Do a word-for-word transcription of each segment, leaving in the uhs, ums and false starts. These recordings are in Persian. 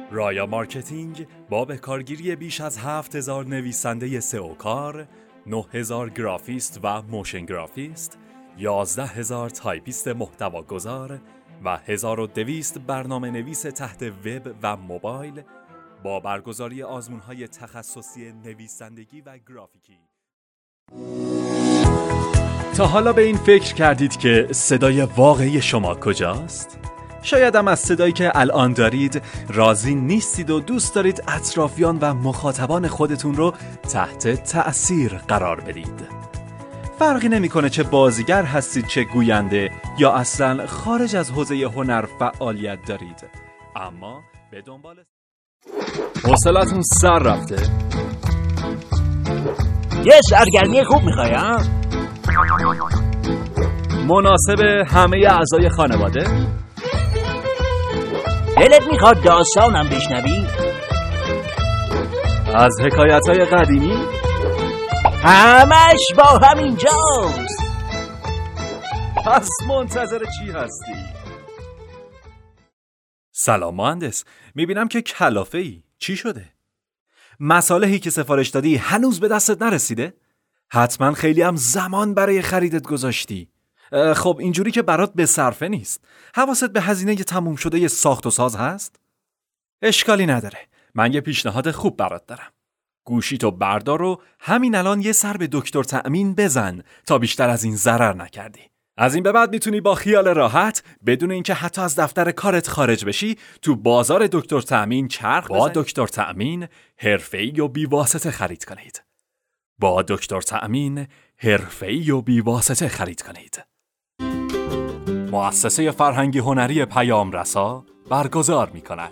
رایا مارکتینگ با به کارگیری بیش از هفت هزار نویسنده سئو کار، نه هزار گرافیست و موشن گرافیست، یازده هزار تایپیست محتوا گذار و هزار و دویست برنامه نویس تحت وب و موبایل با برگزاری آزمون‌های تخصصی نویسندگی و گرافیکی. تا حالا به این فکر کردید که صدای واقعی شما کجاست؟ شاید هم از صدایی که الان دارید راضی نیستید و دوست دارید اطرافیان و مخاطبان خودتون رو تحت تأثیر قرار بدید. فرقی نمیکنه چه بازیگر هستید، چه گوینده، یا اصلا خارج از حوزه هنر فعالیت دارید، اما به دنبال حوصله‌تون سر رفته. یه سرگرمی خوب میخوای ها؟ مناسب همه اعضای خانواده؟ دلت میخواد داستانم بشنوی؟ از حکایت‌های قدیمی؟ همش با همینجاست. پس منتظر چی هستی؟ سلام مهندس، میبینم که کلافه ای. چی شده؟ مصالحی که سفارش دادی هنوز به دستت نرسیده؟ حتما خیلی هم زمان برای خریدت گذاشتی. خب اینجوری که برات به صرفه نیست. حواست به هزینه تموم شده ی ساخت و ساز هست؟ اشکالی نداره، من یه پیشنهاد خوب برات دارم. گوشیتو بردار و همین الان یه سر به دکتر تأمین بزن تا بیشتر از این ضرر نکردی. از این به بعد میتونی با خیال راحت بدون اینکه حتی از دفتر کارت خارج بشی تو بازار دکتر تأمین چرخ بزنی. با دکتر تأمین حرفه‌ای و بی‌واسطه خرید کنید. با دکتر تأمین حرفه‌ای و بی‌واسطه خرید کنید. مؤسسه فرهنگی هنری پیام رسا برگزار می‌کند.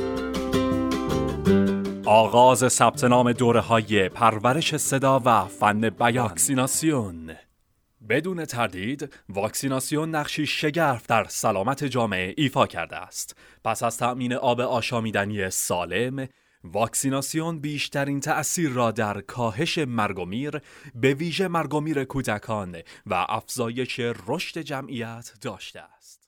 آغاز ثبت نام دوره‌های پرورش صدا و فن بیان. واکسیناسیون. بدون تردید واکسیناسیون نقشی شگرف در سلامت جامعه ایفا کرده است. پس از تأمین آب آشامیدنی سالم، واکسیناسیون بیشترین تأثیر را در کاهش مرگ و میر، به ویژه مرگ و میر کودکان و افزایش رشد جمعیت داشته است.